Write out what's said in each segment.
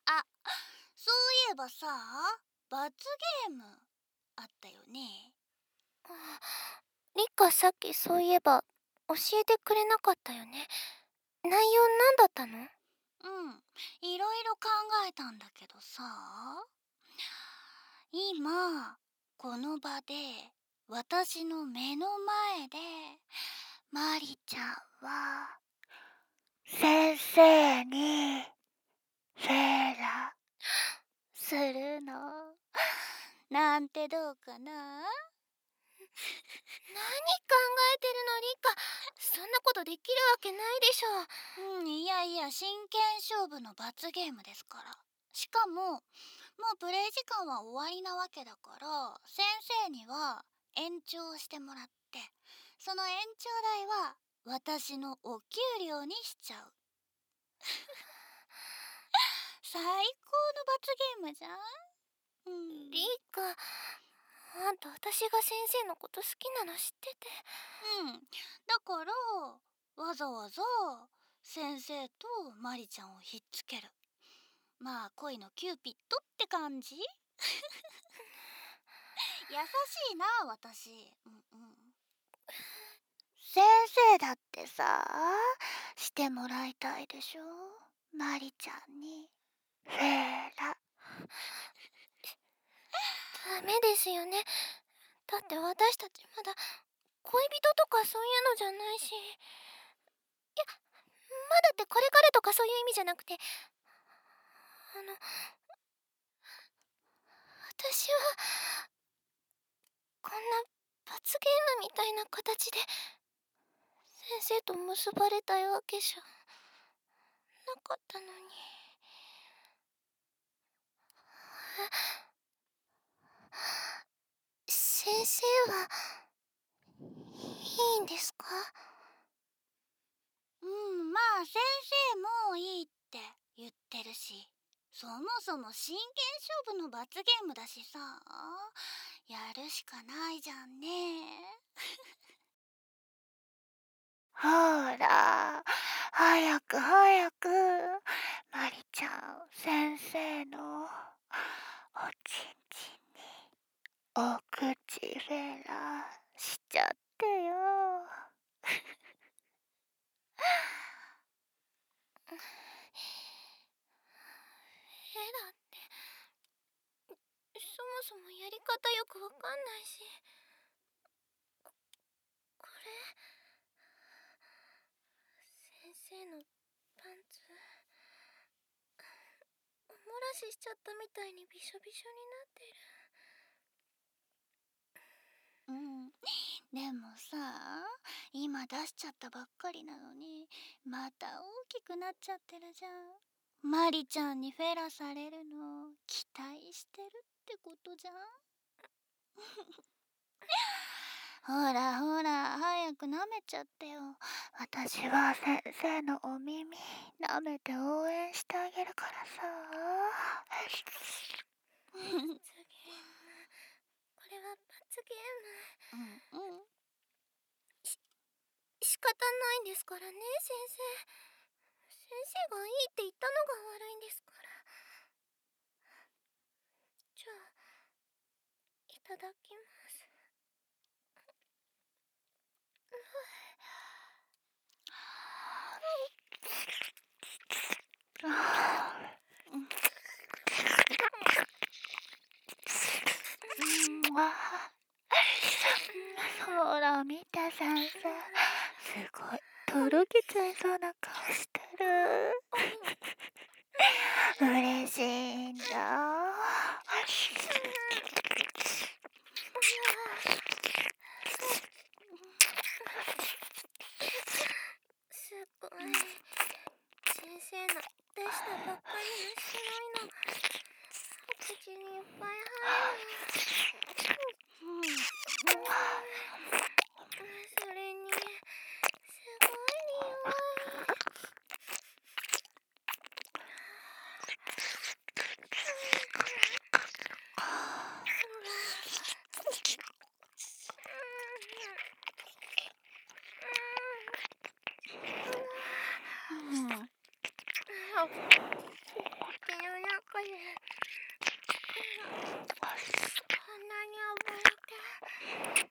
あ、そういえばさ、罰ゲームあったよね。 リカさっきそういえば教えてくれなかったよね。内容なんだったの？ いろいろ考えたんだけどさ、今、この場で、私の目の前で、マリちゃんは、先生に、フェラ、するの。なんてどうかな？ 何考えてるのリカ。そんなことできるわけないでしょ。 いやいや、真剣勝負の罰ゲームですから。しかも、もうプレイ時間は終わりなわけだから、先生には延長してもらって、その延長代は私のお給料にしちゃう。最高の罰ゲームじゃん。 リカ、あんた私が先生のこと好きなの知ってて。 だから、わざわざ先生とマリちゃんをひっつける。まあ、恋のキューピッドって感じ。優しいな、私。先生だってさ、してもらいたいでしょ、マリちゃんに。フェラ。 ダメですよね。だって私たちまだ恋人とかそういうのじゃないし。いや、まだってこれからとかそういう意味じゃなくて、私はこんな罰ゲームみたいな形で先生と結ばれたいわけじゃなかったのに。先生はいいんですか？ まあ先生もいいって言ってるし、そもそも真剣勝負の罰ゲームだしさ、やるしかないじゃんね。ほら、早く早く、マリちゃん、先生のおちんちんにお口フェラしちゃってよ。 だってそもそもやり方よくわかんないし。これ先生のパンツおもらししちゃったみたいにびしょびしょになってる。 でもさ、今出しちゃったばっかりなのに、また大きくなっちゃってるじゃん。マリちゃんにフェラされるの期待してるってことじゃん。ほらほら、早く舐めちゃってよ。私は先生のお耳舐めて応援してあげるからさ。 罰ゲーム。これは罰ゲーム。仕方ないんですからね、先生。先生がいいって言ったのが悪いんですから。じゃあ、いただきます。 ほら見て先生、すごいとろけちゃいそうな顔してる。嬉しいんだ。 すごい。先生の出したばっかりの白いのお口にいっぱい入る。それにすごい匂い。 中でこんなに溺れて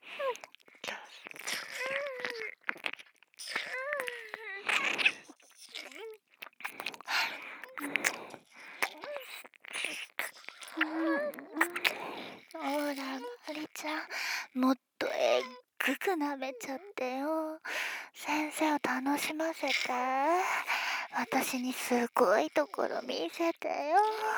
ほら、マリちゃん、もっとえっぐく舐めちゃってよ。先生を楽しませて。私にすごいところ見せてよ。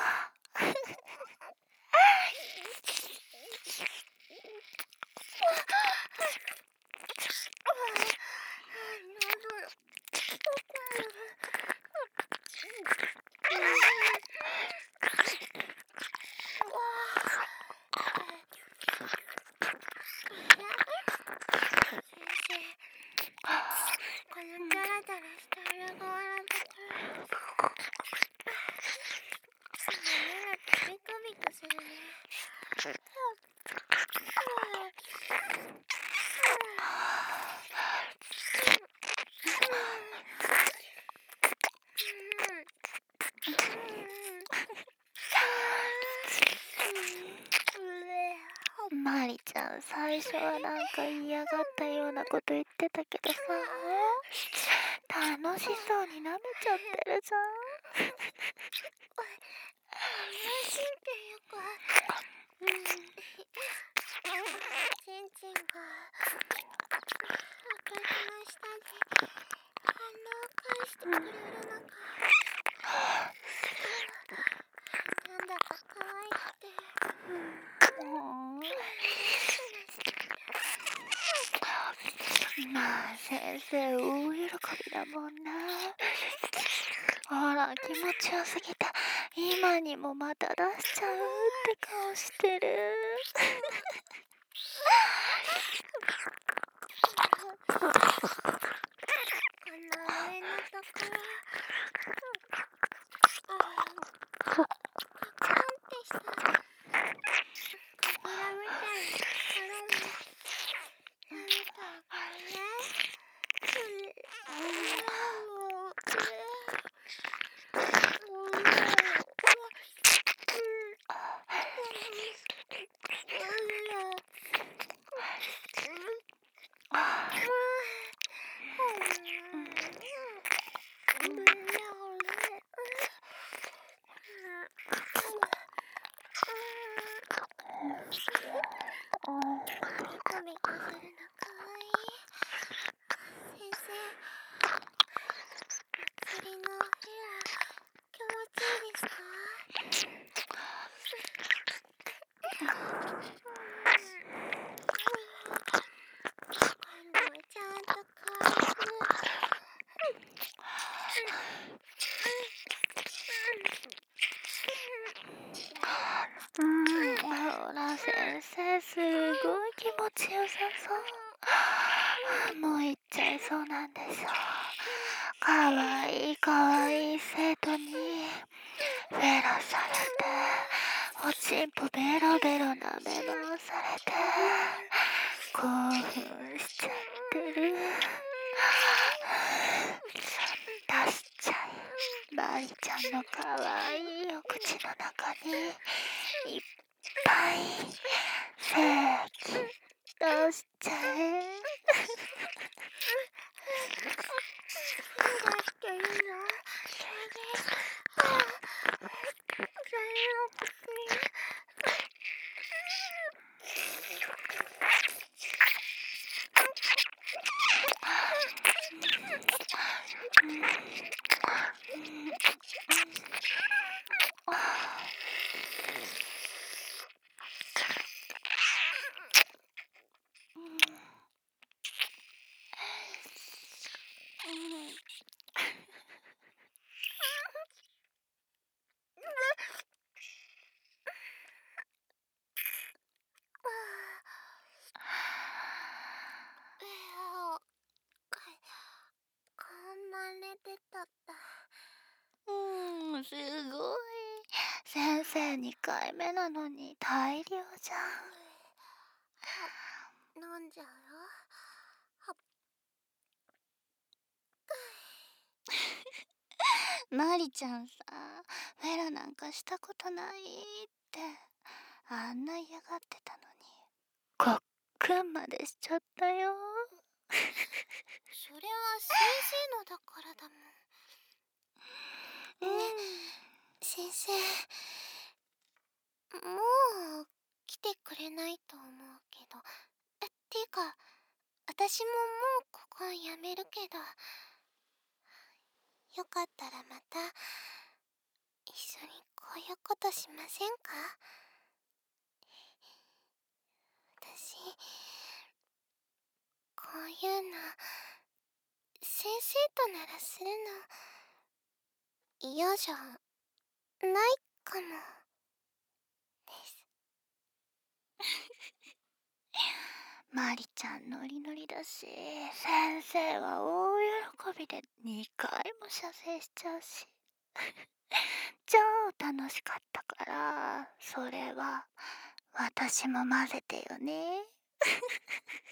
このダラダラした裏側のところ目がビクビクするね。 マリちゃん、最初はなんか嫌がったようなこと言ってたけどさ、楽しそうに舐めちゃってるじゃん。 楽しいっていうかちんちんが私の下で反応を返してくれるのがなんだか可愛くてまあ先生大喜びだもんな。ほら気持ちよすぎて今にもまた出しちゃうって顔してる。 この上のところカカカンってした扉みたいなところに何かがねビクビクするのかわいい。先生、祭りのフェラ気持ちいいですか？今度はちゃんと可愛くほら先生すごい気持ちよさそう。もう行っちゃいそうなんでしょ。かわいいかわいい生徒にフェラされておちんぽベロベロ舐め回されて興奮しちゃってる。出しちゃえ。マリちゃんのかわいいお口の中にいっぱい精液出しちゃえ。 出していいの？こんな寝てたった。 すごい。先生2回目なのに大量じゃん。 飲んじゃうよ。 マリちゃんさ、フェラなんかしたことないってあんな嫌がってたのに、ごっくんまでしちゃったよ。 それは先生のだからだもん。ね、先生、もう来てくれないと思うけど。ていうか、私ももうここやめるけど、よかったらまた一緒にこういうことしませんか？私、こういうの先生とならするの嫌じゃないかもです。 マリちゃんノリノリだし、先生は大喜びで2回も射精しちゃうし。超楽しかったから、それは私も混ぜてよね。